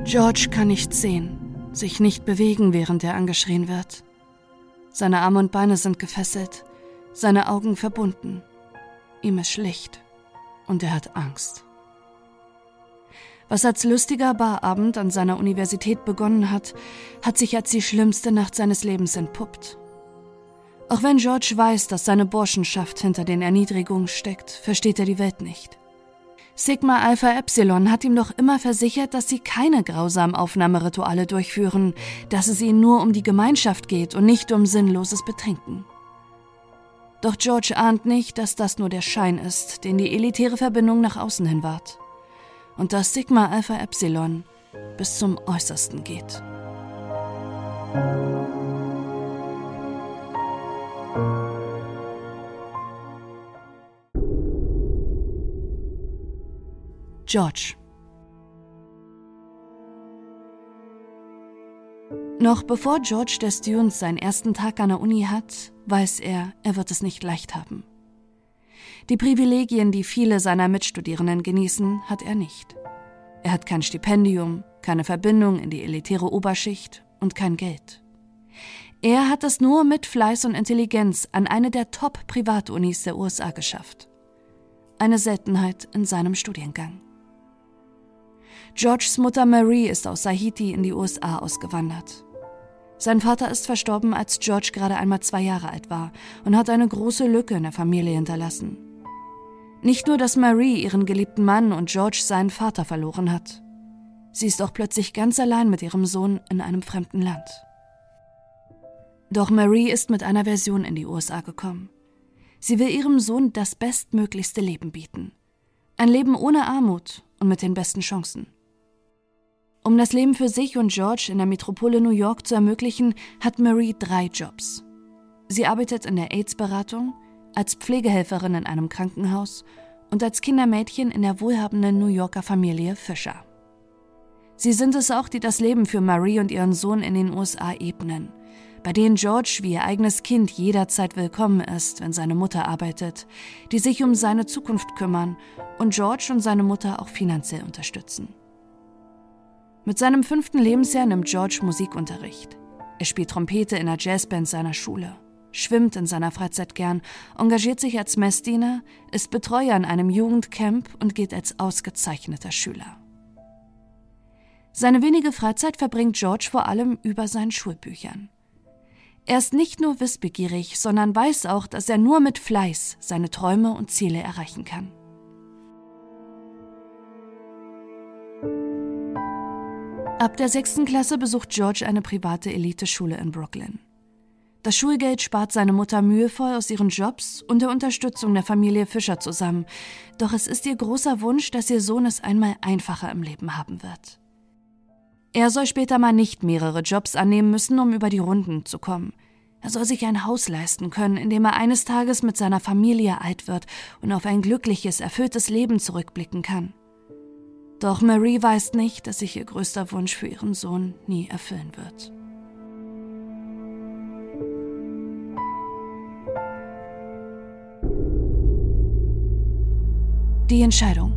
George kann nichts sehen, sich nicht bewegen, während er angeschrien wird. Seine Arme und Beine sind gefesselt, seine Augen verbunden. Ihm ist schlecht und er hat Angst. Was als lustiger Barabend an seiner Universität begonnen hat, hat sich als die schlimmste Nacht seines Lebens entpuppt. Auch wenn George weiß, dass seine Burschenschaft hinter den Erniedrigungen steckt, versteht er die Welt nicht. Sigma Alpha Epsilon hat ihm doch immer versichert, dass sie keine grausamen Aufnahmerituale durchführen, dass es ihnen nur um die Gemeinschaft geht und nicht um sinnloses Betrinken. Doch George ahnt nicht, dass das nur der Schein ist, den die elitäre Verbindung nach außen hin wahrt. Und dass Sigma Alpha Epsilon bis zum Äußersten geht. George. Noch bevor George Destunes seinen ersten Tag an der Uni hat, weiß er wird es nicht leicht haben. Die Privilegien, die viele seiner Mitstudierenden genießen, hat er nicht. Er hat kein Stipendium, keine Verbindung in die elitäre Oberschicht und kein Geld. Er hat es nur mit Fleiß und Intelligenz an eine der Top-Privatunis der USA geschafft. Eine Seltenheit in seinem Studiengang. Georges Mutter Marie ist aus Haiti in die USA ausgewandert. Sein Vater ist verstorben, als George gerade einmal 2 Jahre alt war und hat eine große Lücke in der Familie hinterlassen. Nicht nur, dass Marie ihren geliebten Mann und George seinen Vater verloren hat. Sie ist auch plötzlich ganz allein mit ihrem Sohn in einem fremden Land. Doch Marie ist mit einer Version in die USA gekommen. Sie will ihrem Sohn das bestmöglichste Leben bieten. Ein Leben ohne Armut und mit den besten Chancen. Um das Leben für sich und George in der Metropole New York zu ermöglichen, hat Marie 3 Jobs. Sie arbeitet in der AIDS-Beratung, als Pflegehelferin in einem Krankenhaus und als Kindermädchen in der wohlhabenden New Yorker Familie Fisher. Sie sind es auch, die das Leben für Marie und ihren Sohn in den USA ebnen, bei denen George wie ihr eigenes Kind jederzeit willkommen ist, wenn seine Mutter arbeitet, die sich um seine Zukunft kümmern und George und seine Mutter auch finanziell unterstützen. Mit seinem 5. Lebensjahr nimmt George Musikunterricht. Er spielt Trompete in der Jazzband seiner Schule, schwimmt in seiner Freizeit gern, engagiert sich als Messdiener, ist Betreuer in einem Jugendcamp und geht als ausgezeichneter Schüler. Seine wenige Freizeit verbringt George vor allem über seinen Schulbüchern. Er ist nicht nur wissbegierig, sondern weiß auch, dass er nur mit Fleiß seine Träume und Ziele erreichen kann. Ab der 6. Klasse besucht George eine private Eliteschule in Brooklyn. Das Schulgeld spart seine Mutter mühevoll aus ihren Jobs und der Unterstützung der Familie Fisher zusammen. Doch es ist ihr großer Wunsch, dass ihr Sohn es einmal einfacher im Leben haben wird. Er soll später mal nicht mehrere Jobs annehmen müssen, um über die Runden zu kommen. Er soll sich ein Haus leisten können, in dem er eines Tages mit seiner Familie alt wird und auf ein glückliches, erfülltes Leben zurückblicken kann. Doch Marie weiß nicht, dass sich ihr größter Wunsch für ihren Sohn nie erfüllen wird. Die Entscheidung.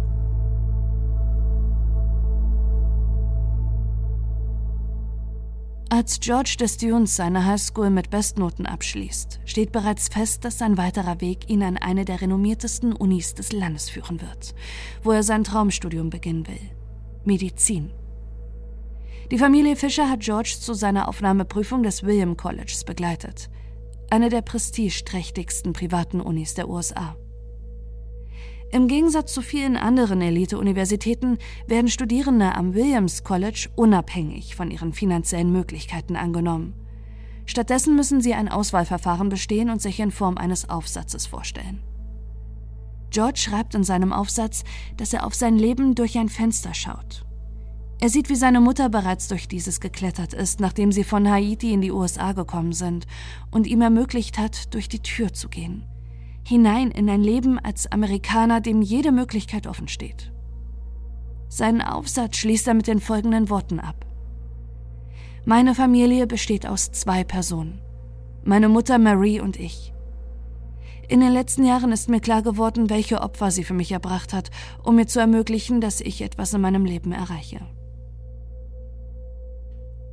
Als George Destunes seine Highschool mit Bestnoten abschließt, steht bereits fest, dass sein weiterer Weg ihn an eine der renommiertesten Unis des Landes führen wird, wo er sein Traumstudium beginnen will: Medizin. Die Familie Fisher hat George zu seiner Aufnahmeprüfung des William Colleges begleitet, eine der prestigeträchtigsten privaten Unis der USA. Im Gegensatz zu vielen anderen Elite-Universitäten werden Studierende am Williams College unabhängig von ihren finanziellen Möglichkeiten angenommen. Stattdessen müssen sie ein Auswahlverfahren bestehen und sich in Form eines Aufsatzes vorstellen. George schreibt in seinem Aufsatz, dass er auf sein Leben durch ein Fenster schaut. Er sieht, wie seine Mutter bereits durch dieses geklettert ist, nachdem sie von Haiti in die USA gekommen sind und ihm ermöglicht hat, durch die Tür zu gehen. Hinein in ein Leben als Amerikaner, dem jede Möglichkeit offen steht. Seinen Aufsatz schließt er mit den folgenden Worten ab: Meine Familie besteht aus 2 Personen, meine Mutter Marie und ich. In den letzten Jahren ist mir klar geworden, welche Opfer sie für mich erbracht hat, um mir zu ermöglichen, dass ich etwas in meinem Leben erreiche.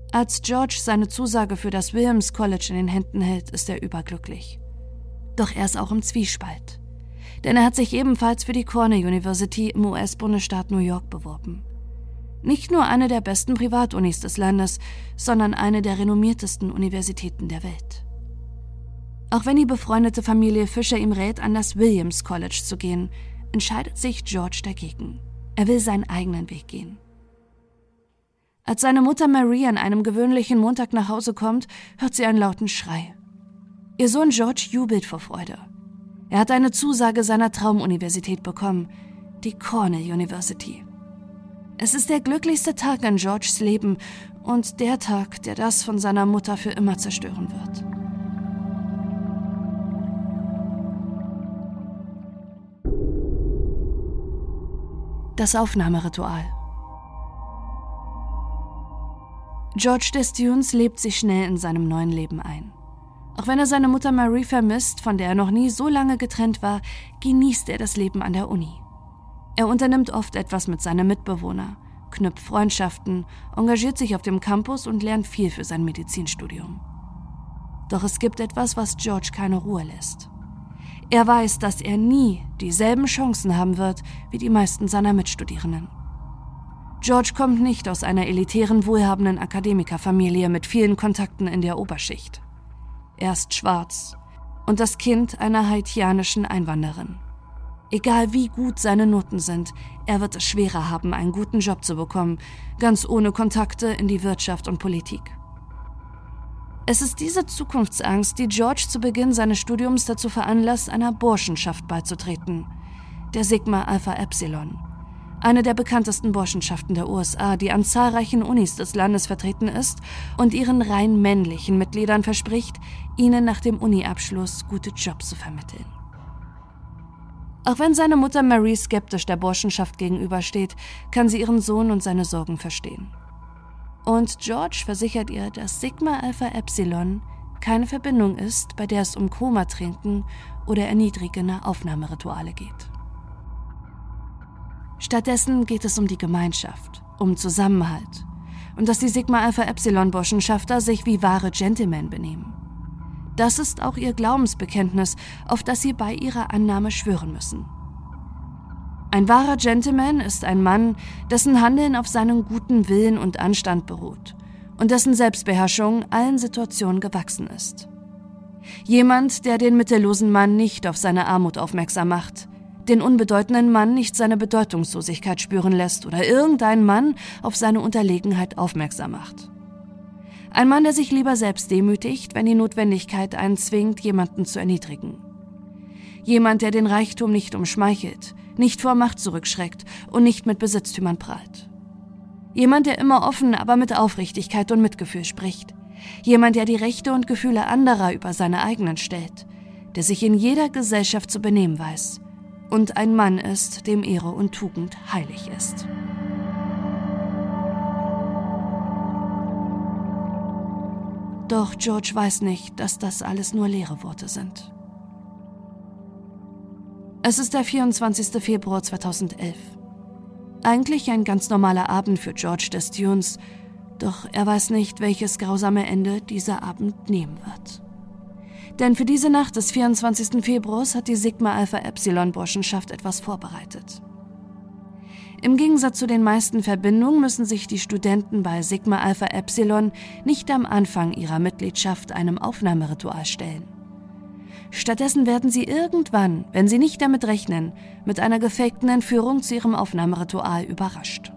Als George seine Zusage für das Williams College in den Händen hält, ist er überglücklich. Doch er ist auch im Zwiespalt. Denn er hat sich ebenfalls für die Cornell University im US-Bundesstaat New York beworben. Nicht nur eine der besten Privatunis des Landes, sondern eine der renommiertesten Universitäten der Welt. Auch wenn die befreundete Familie Fisher ihm rät, an das Williams College zu gehen, entscheidet sich George dagegen. Er will seinen eigenen Weg gehen. Als seine Mutter Marie an einem gewöhnlichen Montag nach Hause kommt, hört sie einen lauten Schrei. Ihr Sohn George jubelt vor Freude. Er hat eine Zusage seiner Traumuniversität bekommen, die Cornell University. Es ist der glücklichste Tag in Georges Leben und der Tag, der das von seiner Mutter für immer zerstören wird. Das Aufnahmeritual. George DeStunes lebt sich schnell in seinem neuen Leben ein. Auch wenn er seine Mutter Marie vermisst, von der er noch nie so lange getrennt war, genießt er das Leben an der Uni. Er unternimmt oft etwas mit seinen Mitbewohnern, knüpft Freundschaften, engagiert sich auf dem Campus und lernt viel für sein Medizinstudium. Doch es gibt etwas, was George keine Ruhe lässt. Er weiß, dass er nie dieselben Chancen haben wird wie die meisten seiner Mitstudierenden. George kommt nicht aus einer elitären, wohlhabenden Akademikerfamilie mit vielen Kontakten in der Oberschicht. Er ist schwarz und das Kind einer haitianischen Einwanderin. Egal wie gut seine Noten sind, er wird es schwerer haben, einen guten Job zu bekommen, ganz ohne Kontakte in die Wirtschaft und Politik. Es ist diese Zukunftsangst, die George zu Beginn seines Studiums dazu veranlasst, einer Burschenschaft beizutreten, der Sigma Alpha Epsilon, eine der bekanntesten Burschenschaften der USA, die an zahlreichen Unis des Landes vertreten ist und ihren rein männlichen Mitgliedern verspricht, ihnen nach dem Uni-Abschluss gute Jobs zu vermitteln. Auch wenn seine Mutter Marie skeptisch der Burschenschaft gegenübersteht, kann sie ihren Sohn und seine Sorgen verstehen. Und George versichert ihr, dass Sigma Alpha Epsilon keine Verbindung ist, bei der es um Komatrinken oder erniedrigende Aufnahmerituale geht. Stattdessen geht es um die Gemeinschaft, um Zusammenhalt und dass die Sigma Alpha Epsilon Burschenschafter sich wie wahre Gentlemen benehmen. Das ist auch ihr Glaubensbekenntnis, auf das sie bei ihrer Annahme schwören müssen. Ein wahrer Gentleman ist ein Mann, dessen Handeln auf seinen guten Willen und Anstand beruht und dessen Selbstbeherrschung allen Situationen gewachsen ist. Jemand, der den mittellosen Mann nicht auf seine Armut aufmerksam macht, den unbedeutenden Mann nicht seine Bedeutungslosigkeit spüren lässt oder irgendeinen Mann auf seine Unterlegenheit aufmerksam macht. Ein Mann, der sich lieber selbst demütigt, wenn die Notwendigkeit einen zwingt, jemanden zu erniedrigen. Jemand, der den Reichtum nicht umschmeichelt, nicht vor Macht zurückschreckt und nicht mit Besitztümern prahlt. Jemand, der immer offen, aber mit Aufrichtigkeit und Mitgefühl spricht. Jemand, der die Rechte und Gefühle anderer über seine eigenen stellt, der sich in jeder Gesellschaft zu benehmen weiß und ein Mann ist, dem Ehre und Tugend heilig ist. Doch George weiß nicht, dass das alles nur leere Worte sind. Es ist der 24. Februar 2011. Eigentlich ein ganz normaler Abend für George DeStunes, doch er weiß nicht, welches grausame Ende dieser Abend nehmen wird. Denn für diese Nacht des 24. Februars hat die Sigma Alpha Epsilon Burschenschaft etwas vorbereitet. Im Gegensatz zu den meisten Verbindungen müssen sich die Studenten bei Sigma Alpha Epsilon nicht am Anfang ihrer Mitgliedschaft einem Aufnahmeritual stellen. Stattdessen werden sie irgendwann, wenn sie nicht damit rechnen, mit einer gefakten Entführung zu ihrem Aufnahmeritual überrascht.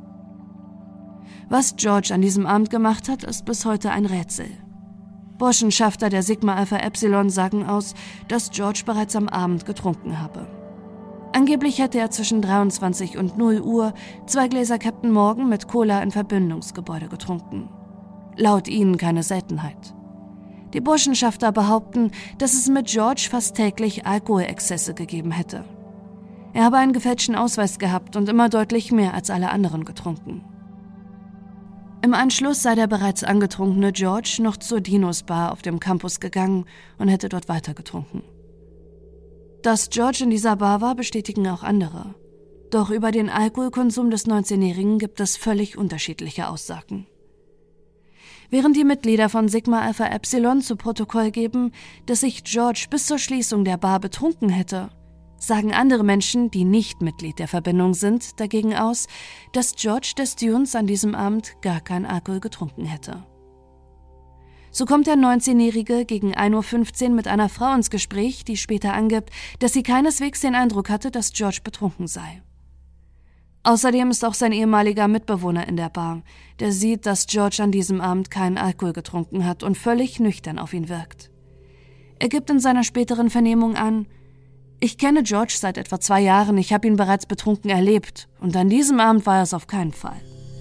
Was George an diesem Abend gemacht hat, ist bis heute ein Rätsel. Burschenschafter der Sigma Alpha Epsilon sagen aus, dass George bereits am Abend getrunken habe. Angeblich hätte er zwischen 23 und 0 Uhr 2 Gläser Captain Morgan mit Cola im Verbindungsgebäude getrunken. Laut ihnen keine Seltenheit. Die Burschenschafter behaupten, dass es mit George fast täglich Alkoholexzesse gegeben hätte. Er habe einen gefälschten Ausweis gehabt und immer deutlich mehr als alle anderen getrunken. Im Anschluss sei der bereits angetrunkene George noch zur Dinos Bar auf dem Campus gegangen und hätte dort weiter getrunken. Dass George in dieser Bar war, bestätigen auch andere. Doch über den Alkoholkonsum des 19-Jährigen gibt es völlig unterschiedliche Aussagen. Während die Mitglieder von Sigma Alpha Epsilon zu Protokoll geben, dass sich George bis zur Schließung der Bar betrunken hätte, sagen andere Menschen, die nicht Mitglied der Verbindung sind, dagegen aus, dass George des Dunes an diesem Abend gar kein Alkohol getrunken hätte. So kommt der 19-Jährige gegen 1:15 Uhr mit einer Frau ins Gespräch, die später angibt, dass sie keineswegs den Eindruck hatte, dass George betrunken sei. Außerdem ist auch sein ehemaliger Mitbewohner in der Bar, der sieht, dass George an diesem Abend keinen Alkohol getrunken hat und völlig nüchtern auf ihn wirkt. Er gibt in seiner späteren Vernehmung an: Ich kenne George seit etwa 2 Jahren, ich habe ihn bereits betrunken erlebt und an diesem Abend war es auf keinen Fall.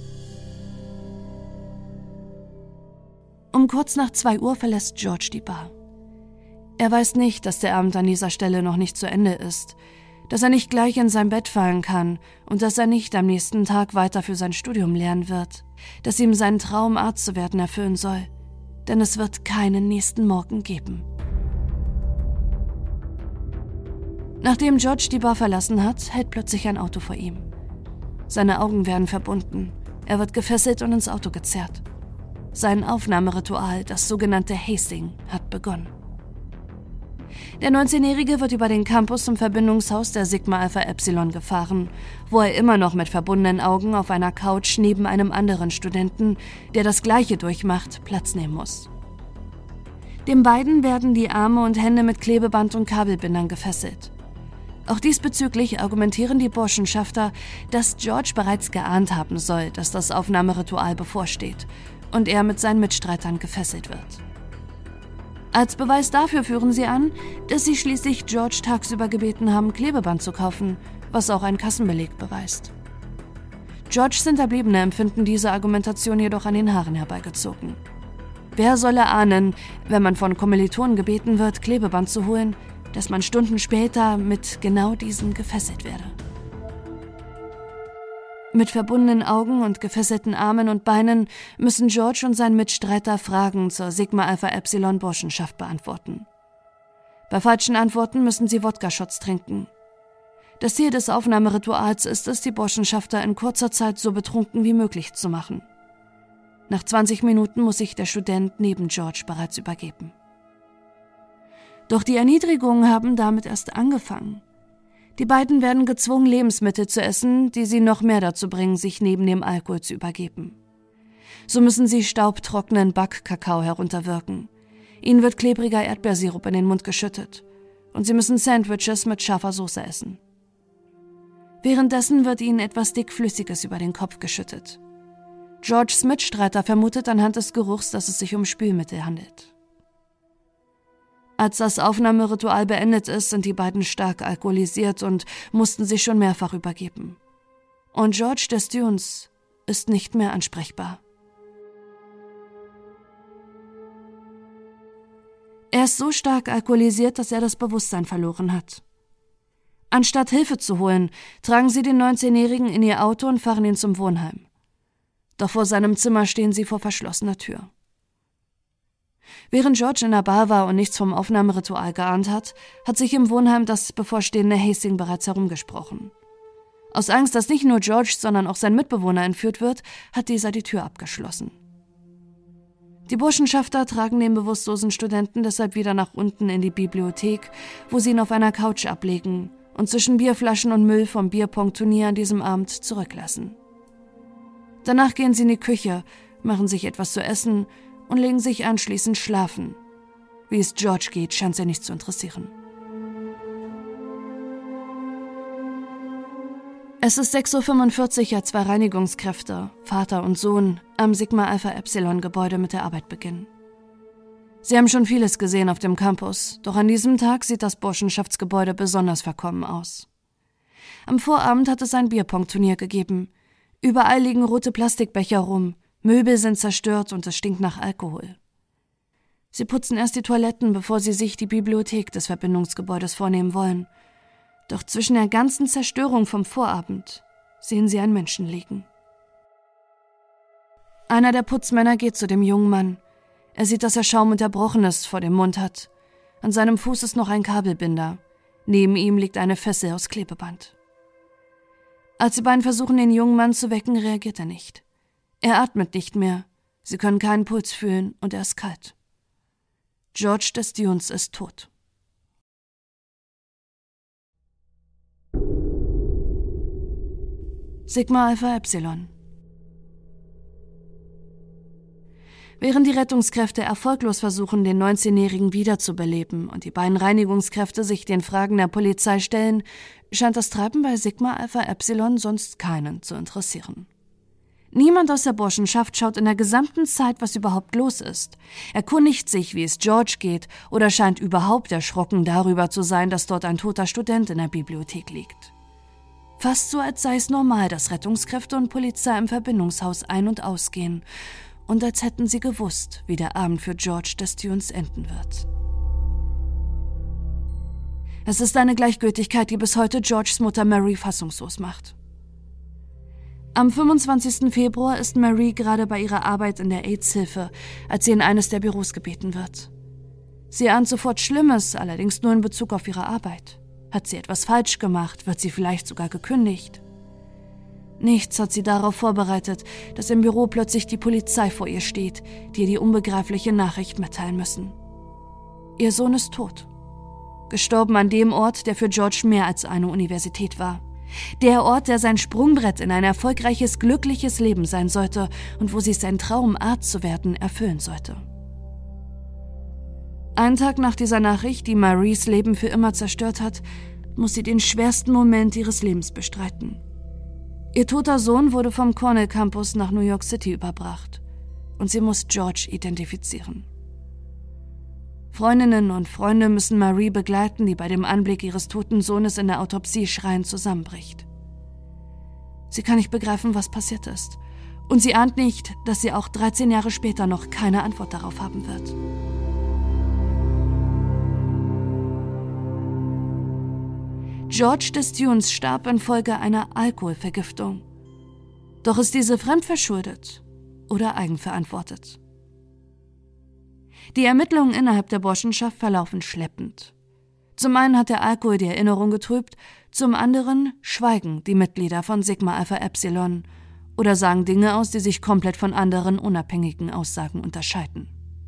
Um kurz nach 2 Uhr verlässt George die Bar. Er weiß nicht, dass der Abend an dieser Stelle noch nicht zu Ende ist, dass er nicht gleich in sein Bett fallen kann und dass er nicht am nächsten Tag weiter für sein Studium lernen wird, dass ihm sein Traum, Arzt zu werden, erfüllen soll, denn es wird keinen nächsten Morgen geben. Nachdem George die Bar verlassen hat, hält plötzlich ein Auto vor ihm. Seine Augen werden verbunden, er wird gefesselt und ins Auto gezerrt. Sein Aufnahmeritual, das sogenannte Hazing, hat begonnen. Der 19-Jährige wird über den Campus zum Verbindungshaus der Sigma Alpha Epsilon gefahren, wo er immer noch mit verbundenen Augen auf einer Couch neben einem anderen Studenten, der das Gleiche durchmacht, Platz nehmen muss. Den beiden werden die Arme und Hände mit Klebeband und Kabelbindern gefesselt. Auch diesbezüglich argumentieren die Burschenschafter, dass George bereits geahnt haben soll, dass das Aufnahmeritual bevorsteht und er mit seinen Mitstreitern gefesselt wird. Als Beweis dafür führen sie an, dass sie schließlich George tagsüber gebeten haben, Klebeband zu kaufen, was auch ein Kassenbeleg beweist. Georges Hinterbliebene empfinden diese Argumentation jedoch an den Haaren herbeigezogen. Wer solle ahnen, wenn man von Kommilitonen gebeten wird, Klebeband zu holen, dass man Stunden später mit genau diesem gefesselt werde? Mit verbundenen Augen und gefesselten Armen und Beinen müssen George und sein Mitstreiter Fragen zur Sigma Alpha Epsilon Burschenschaft beantworten. Bei falschen Antworten müssen sie Wodka-Shots trinken. Das Ziel des Aufnahmerituals ist es, die Burschenschafter in kurzer Zeit so betrunken wie möglich zu machen. Nach 20 Minuten muss sich der Student neben George bereits übergeben. Doch die Erniedrigungen haben damit erst angefangen. Die beiden werden gezwungen, Lebensmittel zu essen, die sie noch mehr dazu bringen, sich neben dem Alkohol zu übergeben. So müssen sie staubtrockenen Backkakao herunterwirken. Ihnen wird klebriger Erdbeersirup in den Mund geschüttet und sie müssen Sandwiches mit scharfer Soße essen. Währenddessen wird ihnen etwas Dickflüssiges über den Kopf geschüttet. Georges Mitstreiter vermutet anhand des Geruchs, dass es sich um Spülmittel handelt. Als das Aufnahmeritual beendet ist, sind die beiden stark alkoholisiert und mussten sich schon mehrfach übergeben. Und George des Dunes ist nicht mehr ansprechbar. Er ist so stark alkoholisiert, dass er das Bewusstsein verloren hat. Anstatt Hilfe zu holen, tragen sie den 19-Jährigen in ihr Auto und fahren ihn zum Wohnheim. Doch vor seinem Zimmer stehen sie vor verschlossener Tür. Während George in der Bar war und nichts vom Aufnahmeritual geahnt hat, hat sich im Wohnheim das bevorstehende Hazing bereits herumgesprochen. Aus Angst, dass nicht nur George, sondern auch sein Mitbewohner entführt wird, hat dieser die Tür abgeschlossen. Die Burschenschafter tragen den bewusstlosen Studenten deshalb wieder nach unten in die Bibliothek, wo sie ihn auf einer Couch ablegen und zwischen Bierflaschen und Müll vom Bierpong-Turnier an diesem Abend zurücklassen. Danach gehen sie in die Küche, machen sich etwas zu essen und legen sich anschließend schlafen. Wie es George geht, scheint sie nicht zu interessieren. Es ist 6:45 Uhr, als 2 Reinigungskräfte, Vater und Sohn, am Sigma Alpha Epsilon Gebäude mit der Arbeit beginnen. Sie haben schon vieles gesehen auf dem Campus, doch an diesem Tag sieht das Burschenschaftsgebäude besonders verkommen aus. Am Vorabend hat es ein Bierpong-Turnier gegeben. Überall liegen rote Plastikbecher rum, Möbel sind zerstört und es stinkt nach Alkohol. Sie putzen erst die Toiletten, bevor sie sich die Bibliothek des Verbindungsgebäudes vornehmen wollen. Doch zwischen der ganzen Zerstörung vom Vorabend sehen sie einen Menschen liegen. Einer der Putzmänner geht zu dem jungen Mann. Er sieht, dass er Schaum und Erbrochenes vor dem Mund hat. An seinem Fuß ist noch ein Kabelbinder. Neben ihm liegt eine Fessel aus Klebeband. Als die beiden versuchen, den jungen Mann zu wecken, reagiert er nicht. Er atmet nicht mehr Sie können keinen Puls fühlen und er ist kalt. George des Dunes ist tot. Sigma Alpha Epsilon. Während die Rettungskräfte erfolglos versuchen, den 19-Jährigen wiederzubeleben und die beiden Reinigungskräfte sich den Fragen der Polizei stellen, scheint das Treiben bei Sigma Alpha Epsilon sonst keinen zu interessieren. Niemand aus der Burschenschaft schaut in der gesamten Zeit, was überhaupt los ist, erkundigt sich, wie es George geht oder scheint überhaupt erschrocken darüber zu sein, dass dort ein toter Student in der Bibliothek liegt. Fast so, als sei es normal, dass Rettungskräfte und Polizei im Verbindungshaus ein- und ausgehen und als hätten sie gewusst, wie der Abend für George des Dunes enden wird. Es ist eine Gleichgültigkeit, die bis heute Georges Mutter Mary fassungslos macht. Am 25. Februar ist Mary gerade bei ihrer Arbeit in der AIDS-Hilfe, als sie in eines der Büros gebeten wird. Sie ahnt sofort Schlimmes, allerdings nur in Bezug auf ihre Arbeit. Hat sie etwas falsch gemacht? Wird sie vielleicht sogar gekündigt? Nichts hat sie darauf vorbereitet, dass im Büro plötzlich die Polizei vor ihr steht, die ihr die unbegreifliche Nachricht mitteilen müssen. Ihr Sohn ist tot. Gestorben an dem Ort, der für George mehr als eine Universität war. Der Ort, der sein Sprungbrett in ein erfolgreiches, glückliches Leben sein sollte und wo sich sein Traum, Arzt zu werden, erfüllen sollte. Einen Tag nach dieser Nachricht, die Maries Leben für immer zerstört hat, muss sie den schwersten Moment ihres Lebens bestreiten. Ihr toter Sohn wurde vom Cornell Campus nach New York City überbracht und sie muss George identifizieren. Freundinnen und Freunde müssen Marie begleiten, die bei dem Anblick ihres toten Sohnes in der Autopsie schreiend zusammenbricht. Sie kann nicht begreifen, was passiert ist. Und sie ahnt nicht, dass sie auch 13 Jahre später noch keine Antwort darauf haben wird. George des Dunes starb infolge einer Alkoholvergiftung. Doch ist diese fremdverschuldet oder eigenverantwortet? Die Ermittlungen innerhalb der Burschenschaft verlaufen schleppend. Zum einen hat der Alkohol die Erinnerung getrübt, zum anderen schweigen die Mitglieder von Sigma Alpha Epsilon oder sagen Dinge aus, die sich komplett von anderen unabhängigen Aussagen unterscheiden.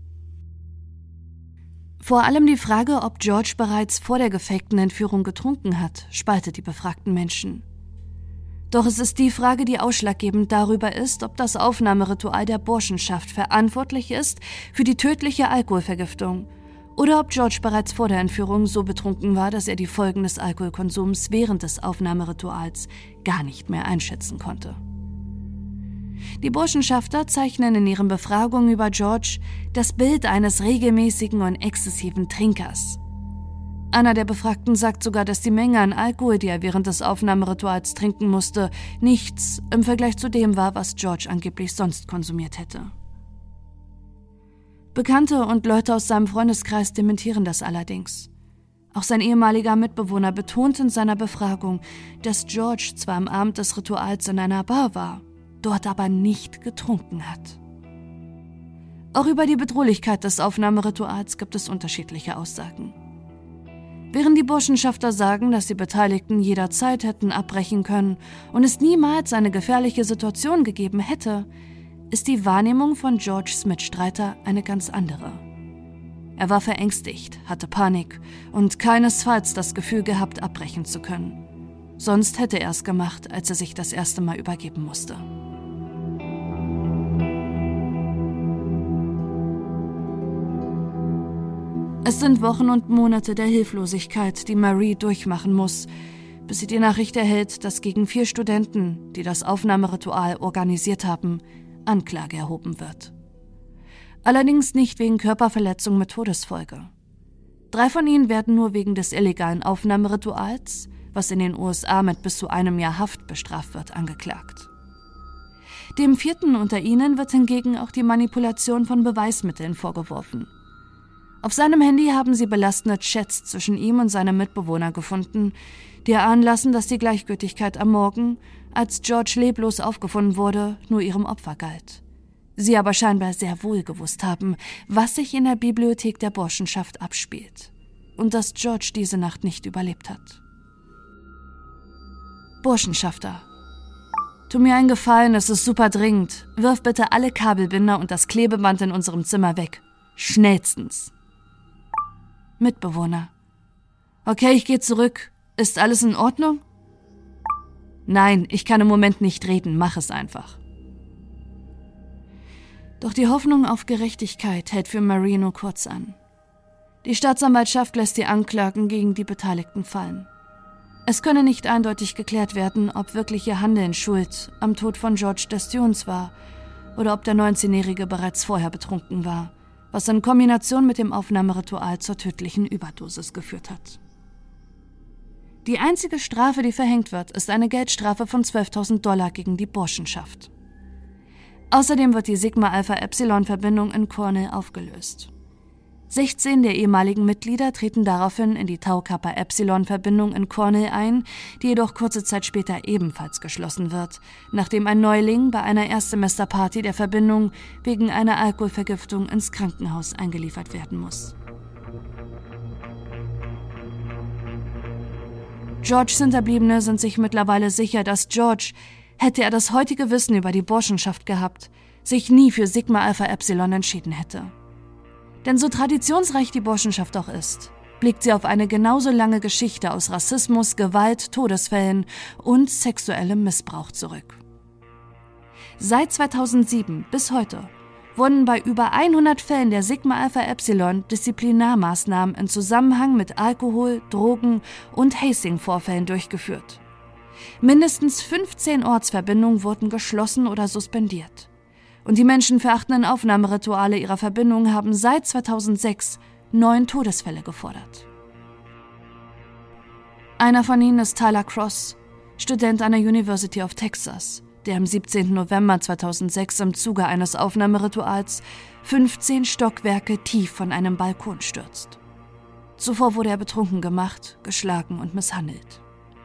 Vor allem die Frage, ob George bereits vor der gefakten Entführung getrunken hat, spaltet die befragten Menschen. Doch es ist die Frage, die ausschlaggebend darüber ist, ob das Aufnahmeritual der Burschenschaft verantwortlich ist für die tödliche Alkoholvergiftung oder ob George bereits vor der Entführung so betrunken war, dass er die Folgen des Alkoholkonsums während des Aufnahmerituals gar nicht mehr einschätzen konnte. Die Burschenschafter zeichnen in ihren Befragungen über George das Bild eines regelmäßigen und exzessiven Trinkers. Einer der Befragten sagt sogar, dass die Menge an Alkohol, die er während des Aufnahmerituals trinken musste, nichts im Vergleich zu dem war, was George angeblich sonst konsumiert hätte. Bekannte und Leute aus seinem Freundeskreis dementieren das allerdings. Auch sein ehemaliger Mitbewohner betont in seiner Befragung, dass George zwar am Abend des Rituals in einer Bar war, dort aber nicht getrunken hat. Auch über die Bedrohlichkeit des Aufnahmerituals gibt es unterschiedliche Aussagen. Während die Burschenschafter sagen, dass die Beteiligten jederzeit hätten abbrechen können und es niemals eine gefährliche Situation gegeben hätte, ist die Wahrnehmung von Georges Mitstreiter eine ganz andere. Er war verängstigt, hatte Panik und keinesfalls das Gefühl gehabt, abbrechen zu können. Sonst hätte er es gemacht, als er sich das erste Mal übergeben musste. Es sind Wochen und Monate der Hilflosigkeit, die Marie durchmachen muss, bis sie die Nachricht erhält, dass gegen 4 Studenten, die das Aufnahmeritual organisiert haben, Anklage erhoben wird. Allerdings nicht wegen Körperverletzung mit Todesfolge. 3 von ihnen werden nur wegen des illegalen Aufnahmerituals, was in den USA mit bis zu 1 Jahr Haft bestraft wird, angeklagt. Dem 4. unter ihnen wird hingegen auch die Manipulation von Beweismitteln vorgeworfen. Auf seinem Handy haben sie belastende Chats zwischen ihm und seinem Mitbewohner gefunden, die erahnen lassen, dass die Gleichgültigkeit am Morgen, als George leblos aufgefunden wurde, nur ihrem Opfer galt. Sie aber scheinbar sehr wohl gewusst haben, was sich in der Bibliothek der Burschenschaft abspielt und dass George diese Nacht nicht überlebt hat. Burschenschafter. Tu mir einen Gefallen, es ist super dringend. Wirf bitte alle Kabelbinder und das Klebeband in unserem Zimmer weg. Schnellstens. Mitbewohner. Okay, ich gehe zurück. Ist alles in Ordnung? Nein, ich kann im Moment nicht reden, mach es einfach. Doch die Hoffnung auf Gerechtigkeit hält für Marie nur kurz an. Die Staatsanwaltschaft lässt die Anklagen gegen die Beteiligten fallen. Es könne nicht eindeutig geklärt werden, ob wirklich ihr Handeln schuld am Tod von George Destiones war oder ob der 19-Jährige bereits vorher betrunken war, was in Kombination mit dem Aufnahmeritual zur tödlichen Überdosis geführt hat. Die einzige Strafe, die verhängt wird, ist eine Geldstrafe von $12.000 gegen die Burschenschaft. Außerdem wird die Sigma-Alpha-Epsilon-Verbindung in Cornell aufgelöst. 16 der ehemaligen Mitglieder treten daraufhin in die Tau-Kappa-Epsilon-Verbindung in Cornell ein, die jedoch kurze Zeit später ebenfalls geschlossen wird, nachdem ein Neuling bei einer Erstsemesterparty der Verbindung wegen einer Alkoholvergiftung ins Krankenhaus eingeliefert werden muss. Georges Hinterbliebene sind sich mittlerweile sicher, dass George, hätte er das heutige Wissen über die Burschenschaft gehabt, sich nie für Sigma-Alpha-Epsilon entschieden hätte. Denn so traditionsreich die Burschenschaft auch ist, blickt sie auf eine genauso lange Geschichte aus Rassismus, Gewalt, Todesfällen und sexuellem Missbrauch zurück. Seit 2007 bis heute wurden bei über 100 Fällen der Sigma-Alpha-Epsilon Disziplinarmaßnahmen in Zusammenhang mit Alkohol-, Drogen- und Hazing-Vorfällen durchgeführt. Mindestens 15 Ortsverbindungen wurden geschlossen oder suspendiert. Und die menschenverachtenden Aufnahmerituale ihrer Verbindung haben seit 2006 9 Todesfälle gefordert. Einer von ihnen ist Tyler Cross, Student an der University of Texas, der am 17. November 2006 im Zuge eines Aufnahmerituals 15 Stockwerke tief von einem Balkon stürzt. Zuvor wurde er betrunken gemacht, geschlagen und misshandelt.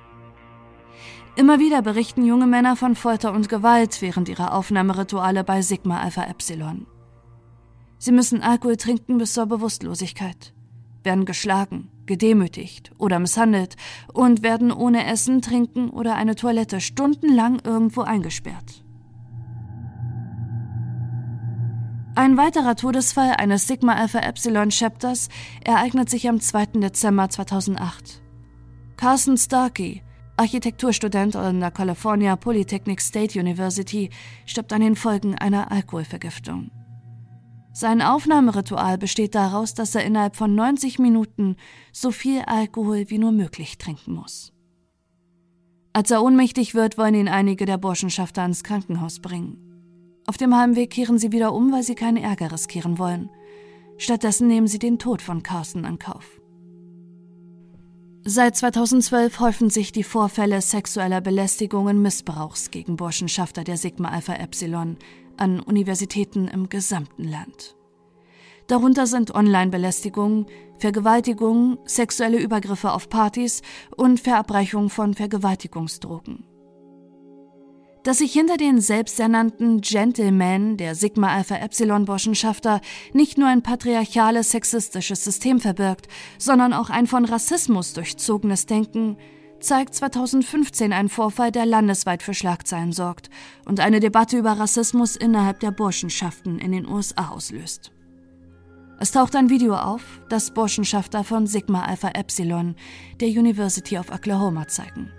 Immer wieder berichten junge Männer von Folter und Gewalt während ihrer Aufnahmerituale bei Sigma-Alpha-Epsilon. Sie müssen Alkohol trinken bis zur Bewusstlosigkeit, werden geschlagen, gedemütigt oder misshandelt und werden ohne Essen, Trinken oder eine Toilette stundenlang irgendwo eingesperrt. Ein weiterer Todesfall eines Sigma-Alpha-Epsilon-Chapters ereignet sich am 2. Dezember 2008. Carson Starkey, Architekturstudent an der California Polytechnic State University, stirbt an den Folgen einer Alkoholvergiftung. Sein Aufnahmeritual besteht daraus, dass er innerhalb von 90 Minuten so viel Alkohol wie nur möglich trinken muss. Als er ohnmächtig wird, wollen ihn einige der Burschenschafter ins Krankenhaus bringen. Auf dem Heimweg kehren sie wieder um, weil sie keinen Ärger riskieren wollen. Stattdessen nehmen sie den Tod von Carson in Kauf. Seit 2012 häufen sich die Vorfälle sexueller Belästigung und Missbrauchs gegen Burschenschafter der Sigma-Alpha-Epsilon an Universitäten im gesamten Land. Darunter sind Online-Belästigung, Vergewaltigung, sexuelle Übergriffe auf Partys und Verabreichung von Vergewaltigungsdrogen. Dass sich hinter den selbsternannten Gentlemen der Sigma-Alpha-Epsilon-Burschenschafter nicht nur ein patriarchales, sexistisches System verbirgt, sondern auch ein von Rassismus durchzogenes Denken, zeigt 2015 ein Vorfall, der landesweit für Schlagzeilen sorgt und eine Debatte über Rassismus innerhalb der Burschenschaften in den USA auslöst. Es taucht ein Video auf, das Burschenschafter von Sigma-Alpha-Epsilon der University of Oklahoma zeigen.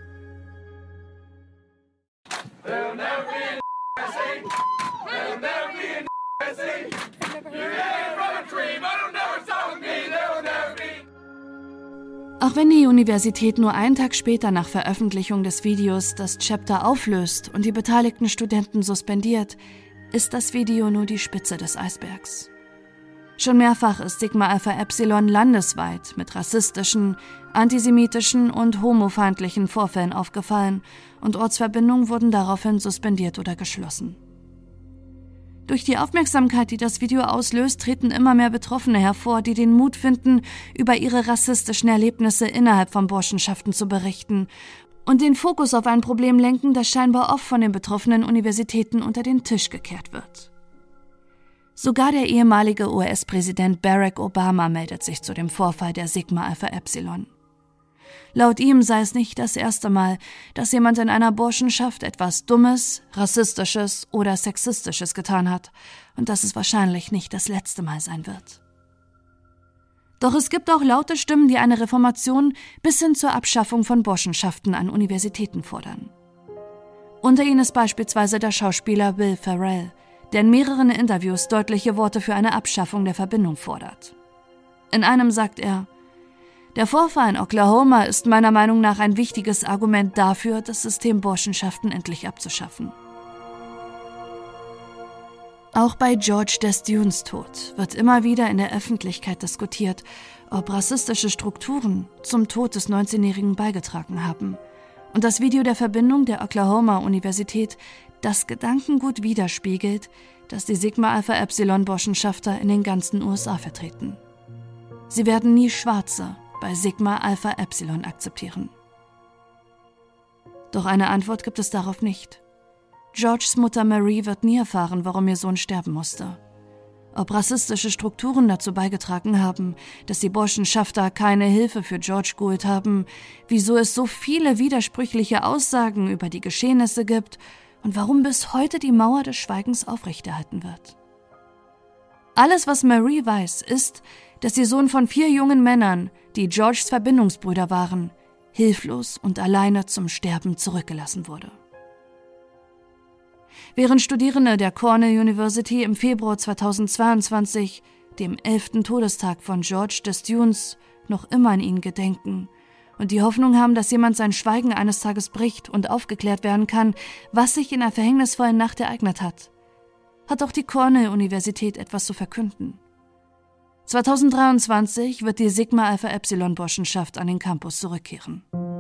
There'll never be an USA. There'll never be an USA. You hang from a tree, but it'll never stop with me. There'll never be. Auch wenn die Universität nur einen Tag später nach Veröffentlichung des Videos das Chapter auflöst und die beteiligten Studenten suspendiert, ist das Video nur die Spitze des Eisbergs. Schon mehrfach ist Sigma-Alpha-Epsilon landesweit mit rassistischen, antisemitischen und homofeindlichen Vorfällen aufgefallen und Ortsverbindungen wurden daraufhin suspendiert oder geschlossen. Durch die Aufmerksamkeit, die das Video auslöst, treten immer mehr Betroffene hervor, die den Mut finden, über ihre rassistischen Erlebnisse innerhalb von Burschenschaften zu berichten und den Fokus auf ein Problem lenken, das scheinbar oft von den betroffenen Universitäten unter den Tisch gekehrt wird. Sogar der ehemalige US-Präsident Barack Obama meldet sich zu dem Vorfall der Sigma-Alpha-Epsilon. Laut ihm sei es nicht das erste Mal, dass jemand in einer Burschenschaft etwas Dummes, Rassistisches oder Sexistisches getan hat und dass es wahrscheinlich nicht das letzte Mal sein wird. Doch es gibt auch laute Stimmen, die eine Reformation bis hin zur Abschaffung von Burschenschaften an Universitäten fordern. Unter ihnen ist beispielsweise der Schauspieler Will Ferrell, der in mehreren Interviews deutliche Worte für eine Abschaffung der Verbindung fordert. In einem sagt er: Der Vorfall in Oklahoma ist meiner Meinung nach ein wichtiges Argument dafür, das System Burschenschaften endlich abzuschaffen. Auch bei George Desdunes Tod wird immer wieder in der Öffentlichkeit diskutiert, ob rassistische Strukturen zum Tod des 19-Jährigen beigetragen haben. Und das Video der Verbindung der Oklahoma-Universität das Gedankengut widerspiegelt, das die Sigma Alpha Epsilon Burschenschafter in den ganzen USA vertreten. Sie werden nie Schwarze bei Sigma Alpha Epsilon akzeptieren. Doch eine Antwort gibt es darauf nicht. Georges Mutter Marie wird nie erfahren, warum ihr Sohn sterben musste. Ob rassistische Strukturen dazu beigetragen haben, dass die Burschenschafter keine Hilfe für George geholt haben, wieso es so viele widersprüchliche Aussagen über die Geschehnisse gibt und warum bis heute die Mauer des Schweigens aufrechterhalten wird. Alles, was Marie weiß, ist, dass ihr Sohn von 4 jungen Männern, die Georges Verbindungsbrüder waren, hilflos und alleine zum Sterben zurückgelassen wurde. Während Studierende der Cornell University im Februar 2022, dem 11. Todestag von George Desdunes, noch immer an ihn gedenken und die Hoffnung haben, dass jemand sein Schweigen eines Tages bricht und aufgeklärt werden kann, was sich in der verhängnisvollen Nacht ereignet hat, hat auch die Cornell-Universität etwas zu verkünden. 2023 wird die Sigma Alpha Epsilon Burschenschaft an den Campus zurückkehren.